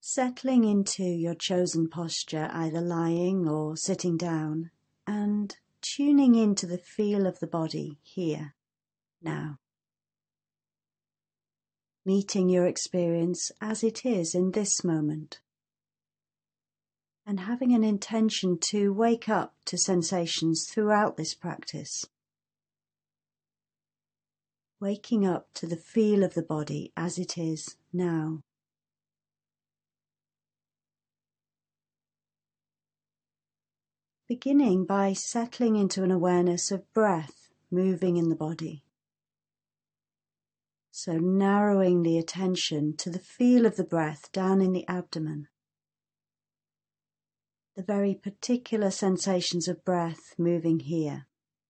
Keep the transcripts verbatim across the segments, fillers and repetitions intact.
Settling into your chosen posture, either lying or sitting down, and tuning into the feel of the body here, now. Meeting your experience as it is in this moment, and having an intention to wake up to sensations throughout this practice. Waking up to the feel of the body as it is now. Beginning by settling into an awareness of breath moving in the body. So narrowing the attention to the feel of the breath down in the abdomen. The very particular sensations of breath moving here.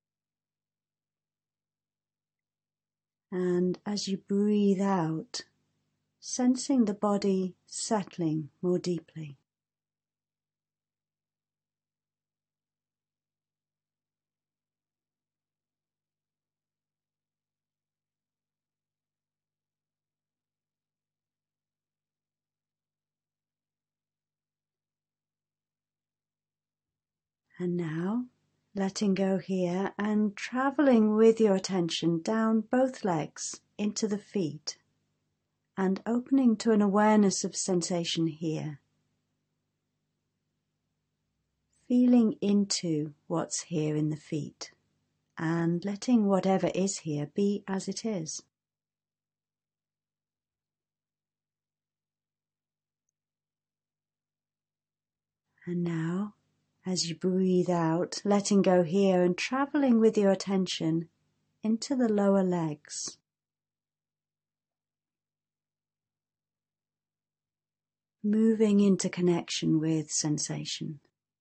And as you breathe out, sensing the body settling more deeply. And now, letting go here and travelling with your attention down both legs into the feet and opening to an awareness of sensation here. Feeling into what's here in the feet and letting whatever is here be as it is. And now, as you breathe out, letting go here and travelling with your attention into the lower legs. Moving into connection with sensation.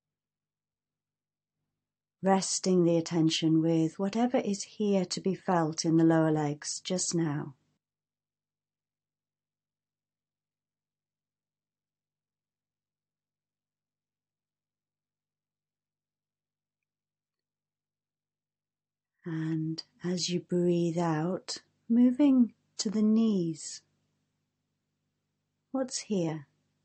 Resting the attention with whatever is here to be felt in the lower legs just now. And as you breathe out, moving to the knees. What's here?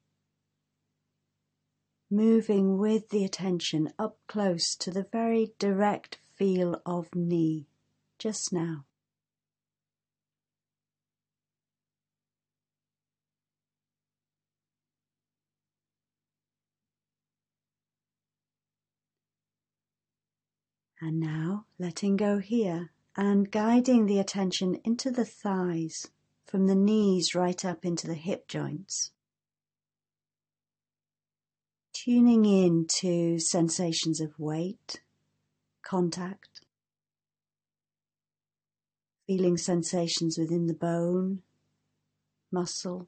Moving with the attention up close to the very direct feel of knee, just now. And now letting go here and guiding the attention into the thighs, from the knees right up into the hip joints. Tuning in to sensations of weight, contact, feeling sensations within the bone, muscle.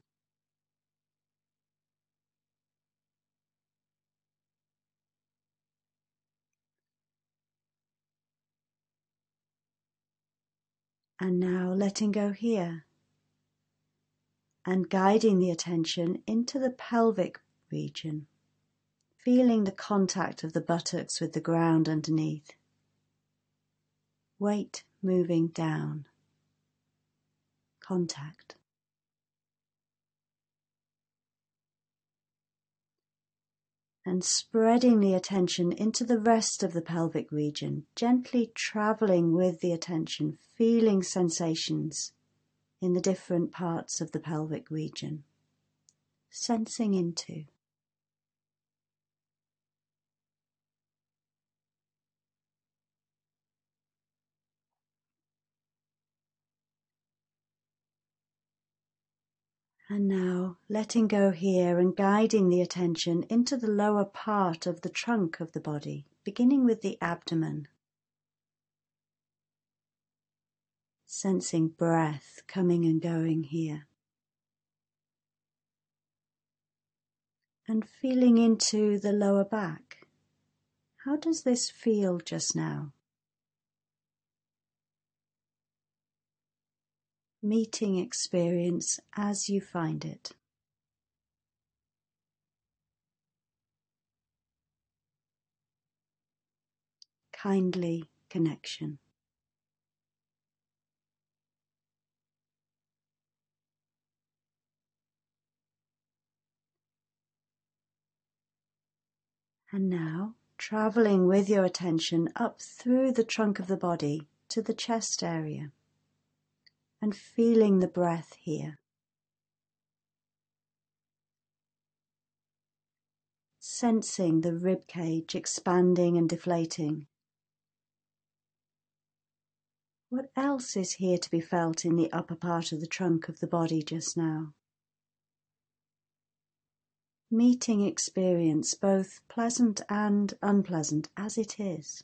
And now letting go here and guiding the attention into the pelvic region, feeling the contact of the buttocks with the ground underneath. Weight moving down. Contact. And spreading the attention into the rest of the pelvic region, gently travelling with the attention, feeling sensations in the different parts of the pelvic region, sensing into. And now letting go here and guiding the attention into the lower part of the trunk of the body, beginning with the abdomen. Sensing breath coming and going here. And feeling into the lower back. How does this feel just now? Meeting experience as you find it. Kindly connection. And now, travelling with your attention up through the trunk of the body to the chest area and feeling the breath here. Sensing the rib cage expanding and deflating. What else is here to be felt in the upper part of the trunk of the body just now? Meeting experience, both pleasant and unpleasant, as it is.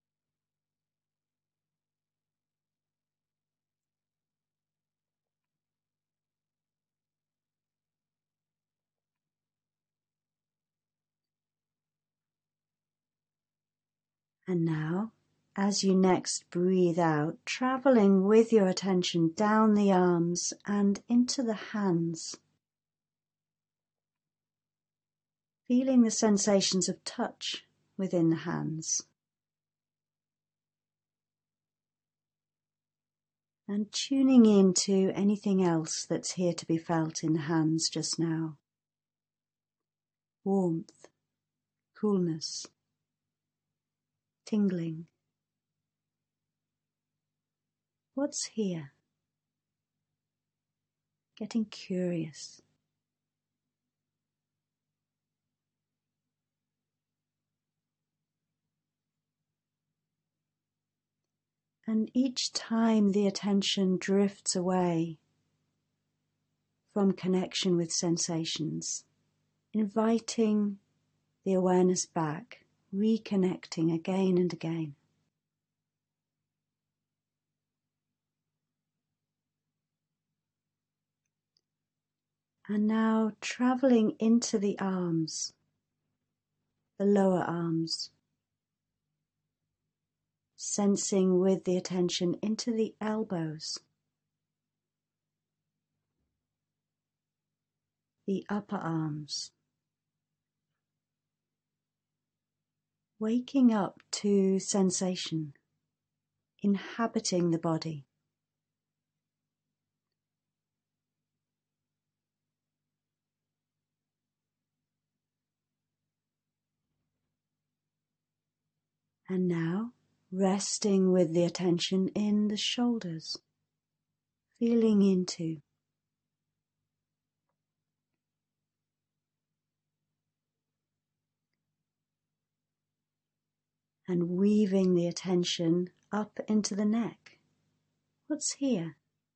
And now, as you next breathe out, travelling with your attention down the arms and into the hands. Feeling the sensations of touch within the hands. And tuning into anything else that's here to be felt in the hands just now. Warmth, coolness, tingling. What's here? Getting curious. And each time the attention drifts away from connection with sensations, inviting the awareness back, reconnecting again and again. And now travelling into the arms, the lower arms, sensing with the attention into the elbows, the upper arms, waking up to sensation, inhabiting the body. And now, resting with the attention in the shoulders, feeling into. And weaving the attention up into the neck. What's here?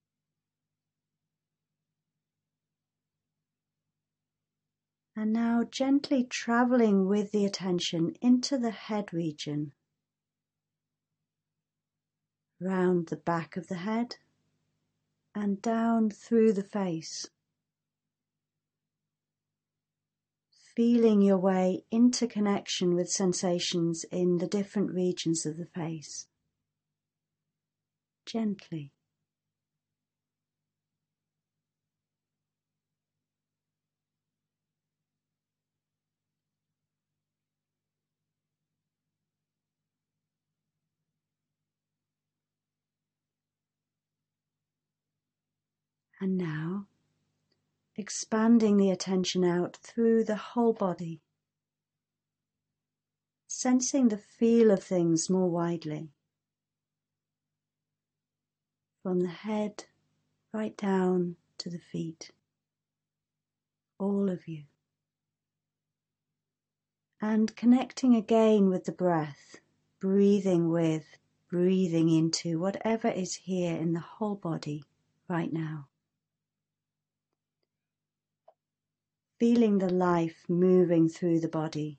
And now gently travelling with the attention into the head region. Round the back of the head and down through the face. Feeling your way into connection with sensations in the different regions of the face. Gently. And now, expanding the attention out through the whole body, sensing the feel of things more widely, from the head right down to the feet, all of you. And connecting again with the breath, breathing with, breathing into whatever is here in the whole body right now. Feeling the life moving through the body.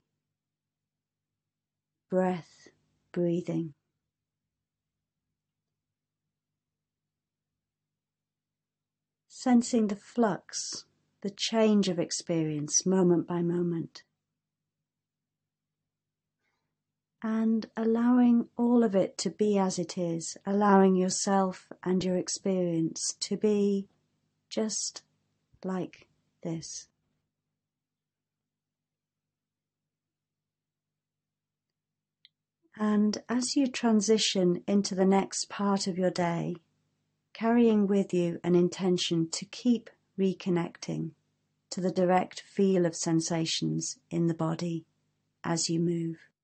Breath, breathing. Sensing the flux, the change of experience moment by moment. And allowing all of it to be as it is, allowing yourself and your experience to be just like this. And as you transition into the next part of your day, carrying with you an intention to keep reconnecting to the direct feel of sensations in the body as you move.